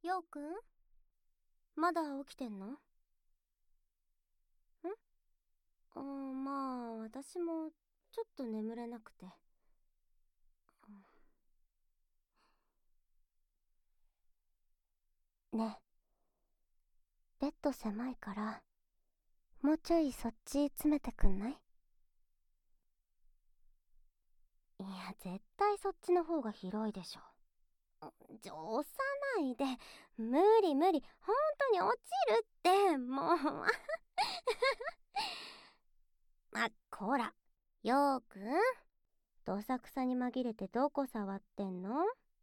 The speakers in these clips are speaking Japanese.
ようくん、まだ起きてんの？まあ、私もちょっと眠れなくて。ねえ、ベッド狭いから、もうちょいそっち詰めてくんない？いや、絶対そっちの方が広いでしょ。押さないで。無理無理。本当に落ちるって、もう。こら。よーくん。どさくさに紛れてどこ触ってんの？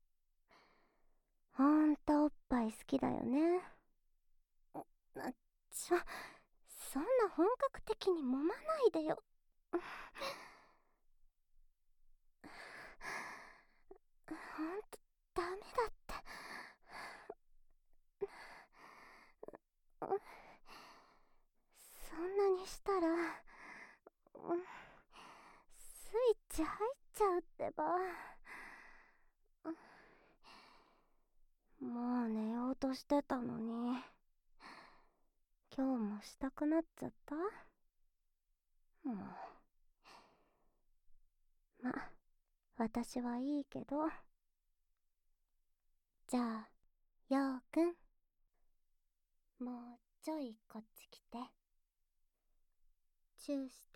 ほんとおっぱい好きだよね。そんな本格的に揉まないでよ。ほんとダメだって。そんなにしたら、スイッチ入っちゃうってば。もう寝ようとしてたのに。今日もしたくなっちゃった？もう。ま、私はいいけど。じゃあ、ようくん。もうちょいこっち来て。チューして。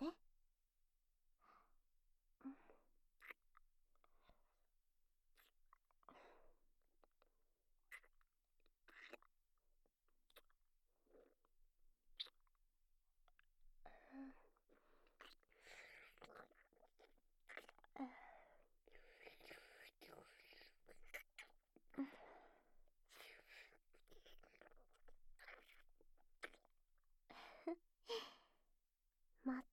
まった。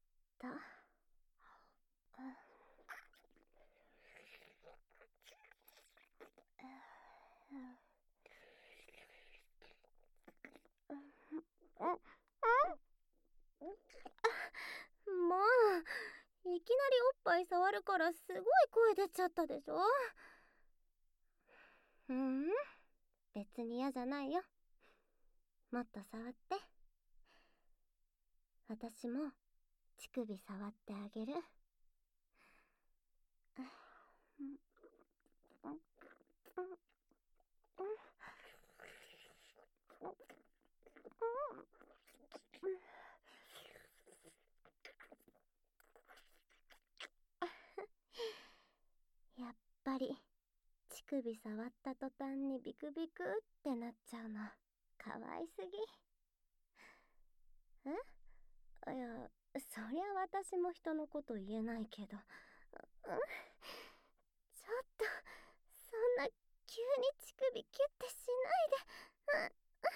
もう、いきなりおっぱい触るからすごい声出ちゃったでしょ。別に嫌じゃないよ。もっと触って。私も乳首触ってあげる。やっぱり乳首触った途端にビクビクってなっちゃうのかわいすぎ。いや、そりゃ私も人のこと言えないけど。ちょっと、そんな急に乳首キュッてしない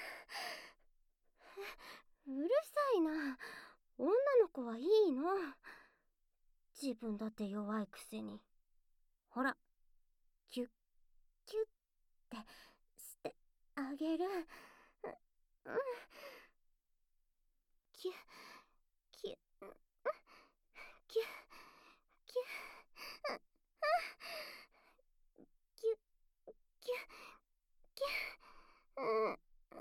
で。うるさいな。女の子はいいの。自分だって弱いくせに。ほら、キュッキュッってしてあげる。キュッキュッキュッキュッキュッキュッキュッ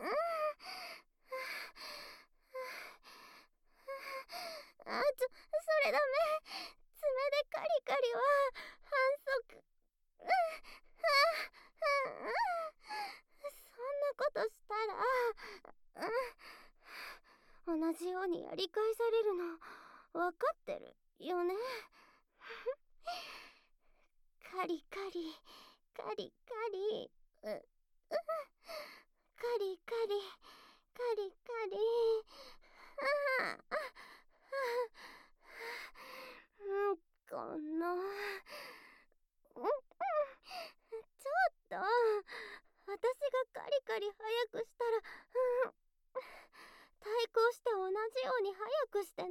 それダメ。爪でカリカリは反則。そんなことしたら、同じようにやり返されるの分かってるよね。カリカリカリカリカリカリカリカリ。このちょっと、私がカリカリ早くしたら、対抗して同じように早くしてない？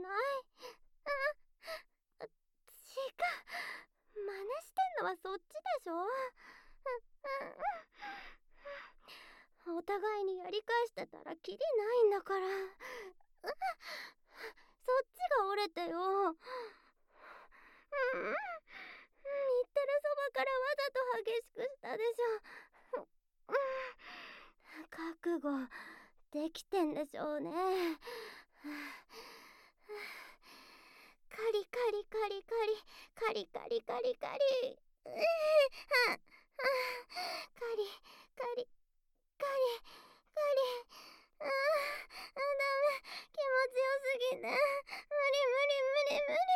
違う。真似してんのはそっちでしょ。お互いにやり返してたらキリないんだから。そっちが折れてよ。言ってるそばからわざと激しくしたでしょ。 覚悟できてんでしょうね。カリカリカリカリカリカリカリカリカリカリカリカリダメ、気持ちよすぎて無理無理無理無理。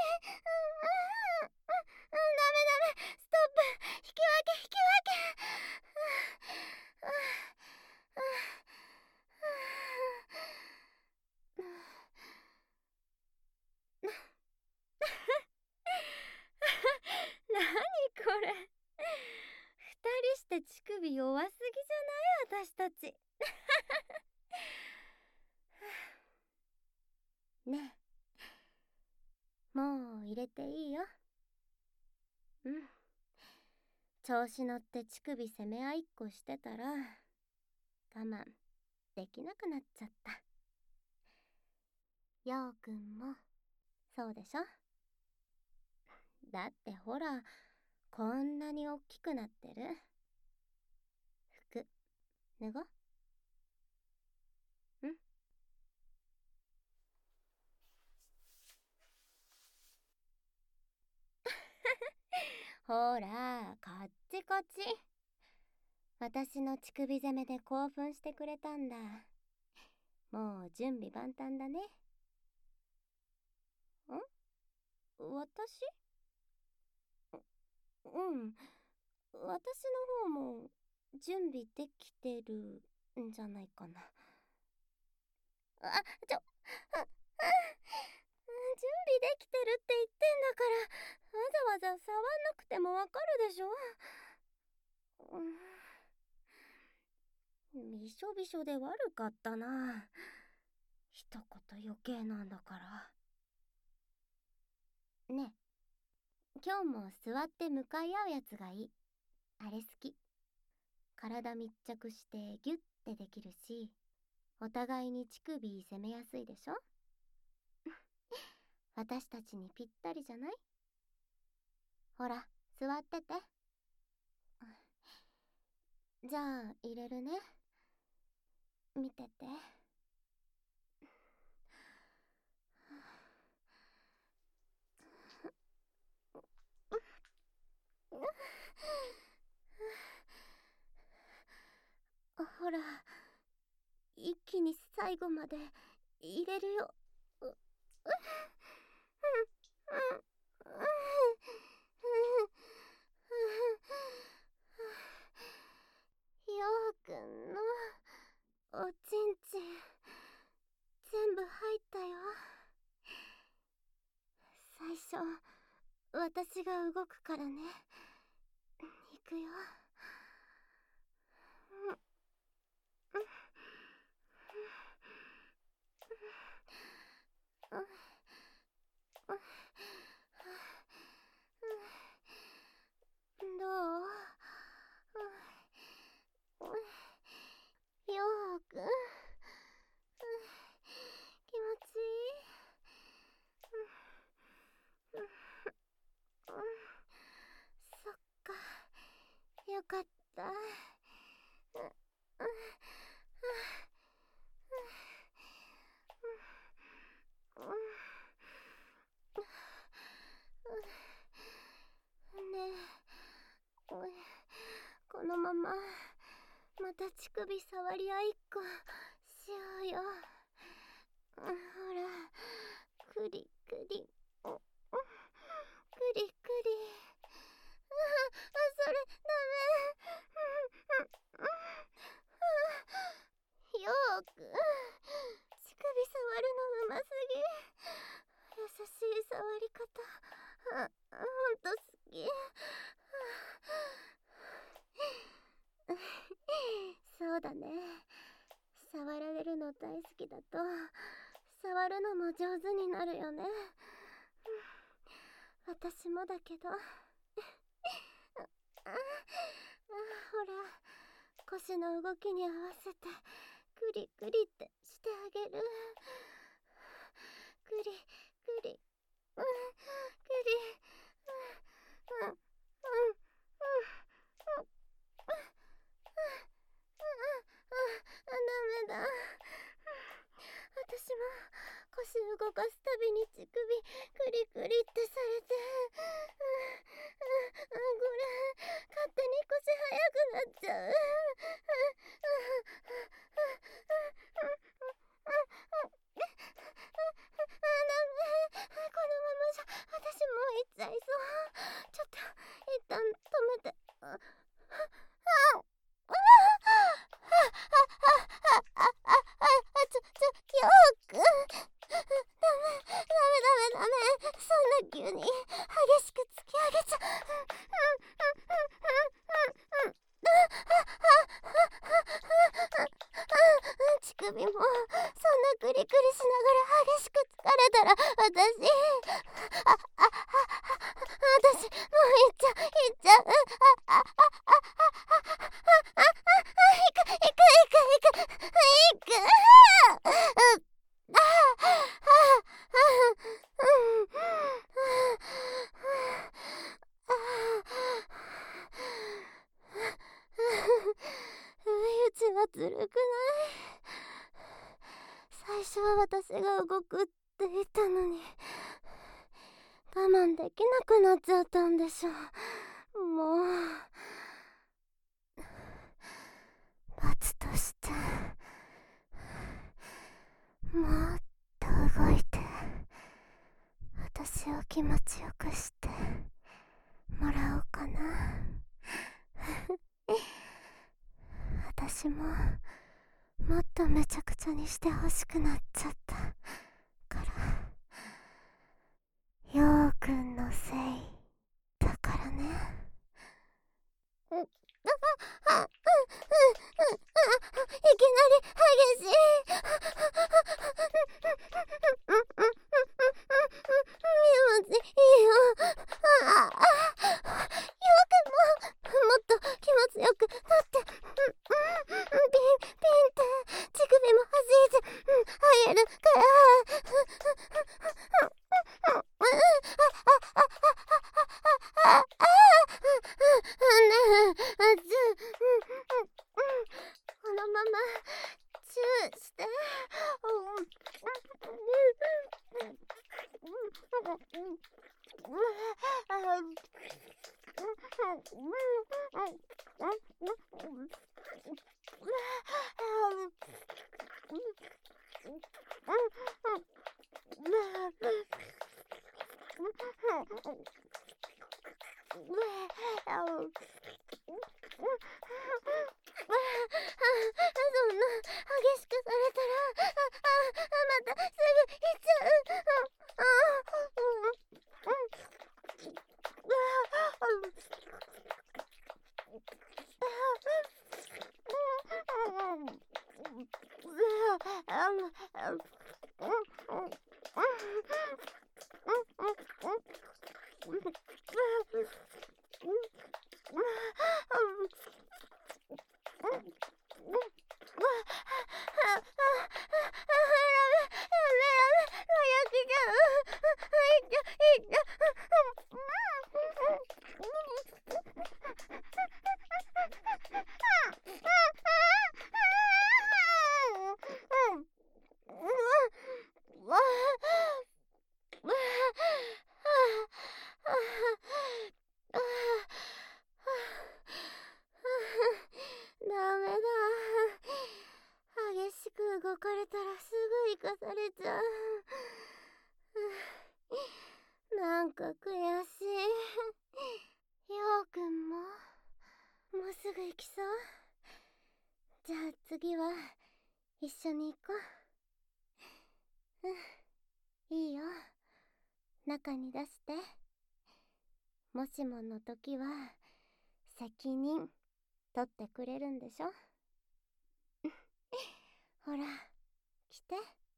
ダメダメ、ストップ、引き分け引き分け。なにこれ、二人して乳首弱すぎじゃない？私たち。ねえ、もう入れていいよ。うん、調子乗って乳首攻め合いっこしてたら我慢できなくなっちゃった。ようくんもそうでしょ？だってほら、こんなにおっきくなってる。服脱ごう。ん？ほら、こっちこっち。私の乳首攻めで興奮してくれたんだ。もう準備万端だね。私？うん。私の方も準備できてるんじゃないかな。準備できてるって言ってんだから、わざわざ触んなくてもわかるでしょ。びしょびしょで悪かったな。一言余計なんだから。ねえ、今日も座って向かい合うやつがいい。あれ好き。体密着してギュッてできるし、お互いに乳首攻めやすいでしょ。私たちにぴったりじゃない？ほら、座ってて。じゃあ入れるね。見てて。ほら、一気に最後まで入れるよ。ようくんのおちんちん全部入ったよ。最初私が動くからね。いくよ。どう？ようくん、気持ちいい？そっか、よかった。ねえ、このまままた乳首触り合いっこしようよ。ほら、クリクリ、クリクリ。それダメ。よーくん、乳首触るのうますぎ。優しい触り方、ほんと好き。そうだね。触られるの大好きだと触るのも上手になるよね。私もだけど。ほら、腰の動きに合わせてクリクリってしてあげる。クリクリ、クリ、 ずるくない？最初は私が動くって言ったのに、我慢できなくなっちゃったんでしょ。もう罰としてもっと動いて私を気持ちよくしてもらおうかな。私ももっとめちゃくちゃにしてほしくなっちゃったから、ようくんのせいだからね。いきなり激しい。気持ちいいよ。よくもっと気持ちよくなって、ピンって乳首も弾いて入るから。このままチューして。そんな激しくされたら、またすぐ行っちゃう。ダメだ。激しく動かれたらすぐ生かされちゃう。なんか悔しい。ようくんももうすぐ行きそう？じゃあ次は一緒に行こう。いいよ、中に出して。もしもの時は責任取ってくれるんでしょ？ほら来て。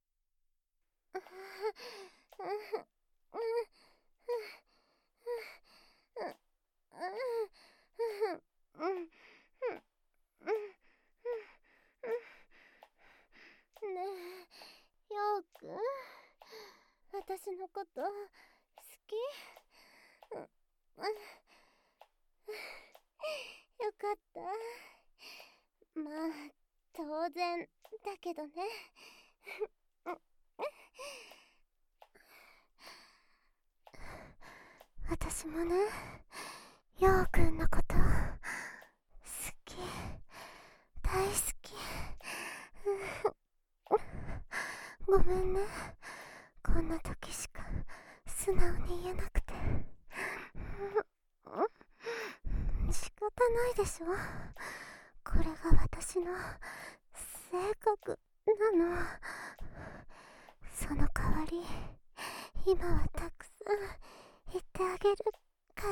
ねえ、ようくん、私のこと好き？よかった。まあ当然だけどね。私もね、ようくんのこと好き、大好き。ごめんね、こんな時しか素直に言えなくて。仕方ないでしょ、これが私の性格なの。その代わり今はたくさん言ってあげるから。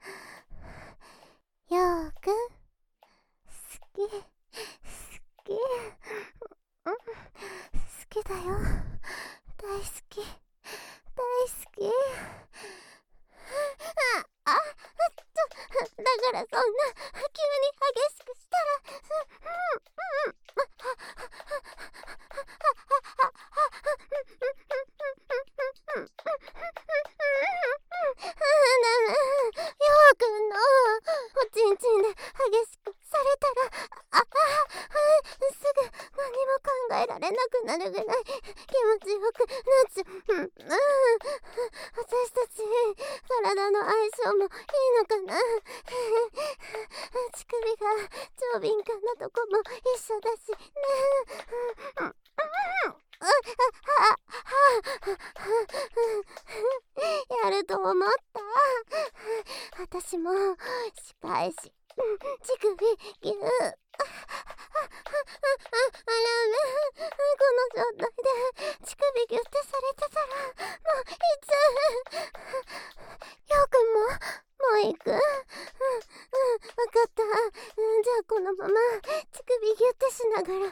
ようくん、好き好き、好きだよ、大好き大好き。だからそんな急に激しくしたら。ダメ、ようくんのおちんちんで激なるぐらい気持ちよくなっちゃう。私たち体の相性もいいのかな。乳首が超敏感なとこも一緒だしね。やると思った。私も仕返し乳首ぎゅー。あらね、この状態で乳首ギュってされてたらもういつよくんもう行く。わかった。じゃあこのまま乳首ギュってしながら一緒に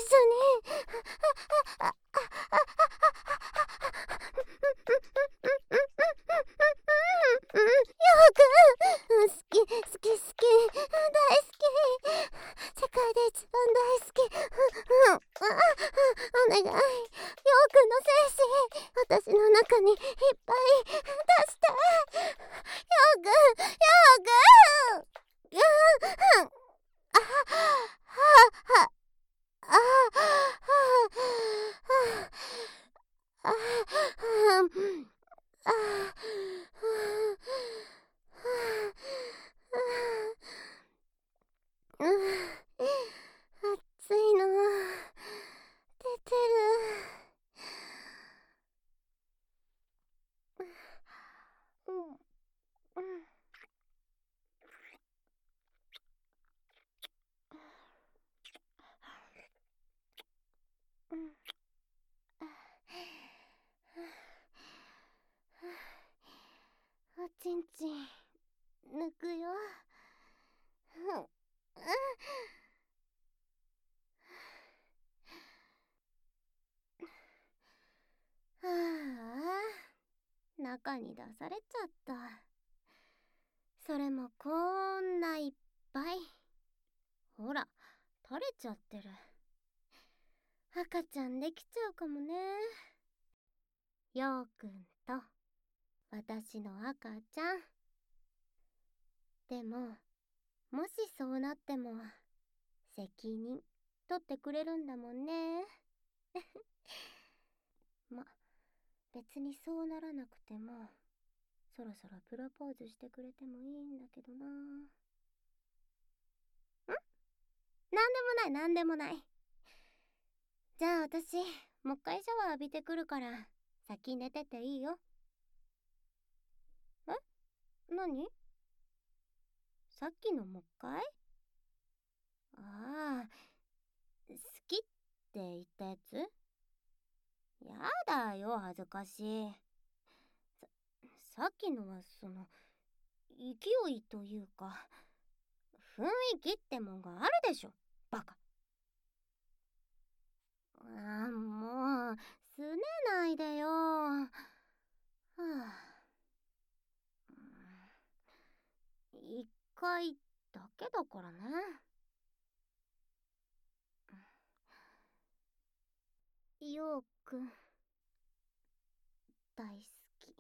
よくん、好き好き好き、大好き、世界で一番大好き。お願い、よくんの精子私の中にいっぱい出して。よくん、よくん、あはあ暑いの出てる。おちんちん抜くよ。はあ、中に出されちゃった。それもこんないっぱい。ほら、垂れちゃってる。赤ちゃんできちゃうかもね。ようくんと私の赤ちゃん。でも、もしそうなっても責任取ってくれるんだもんね。ま、別にそうならなくてもそろそろプロポーズしてくれてもいいんだけどな。なんでもない。じゃあ私もう一回シャワー浴びてくるから先寝てていいよ。え？何？さっきのもう一回？ああ、好きって言ったやつ？やだよ、恥ずかしい。さっきのは勢いというか雰囲気ってもんがあるでしょ、バカ。もうすねないでよ。はあ、一回だけだからね。ようくん大好き。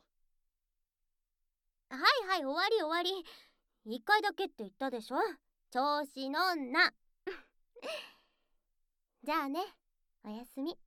はいはい、終わり終わり。一回だけって言ったでしょ、調子乗んな。じゃあね、おやすみ。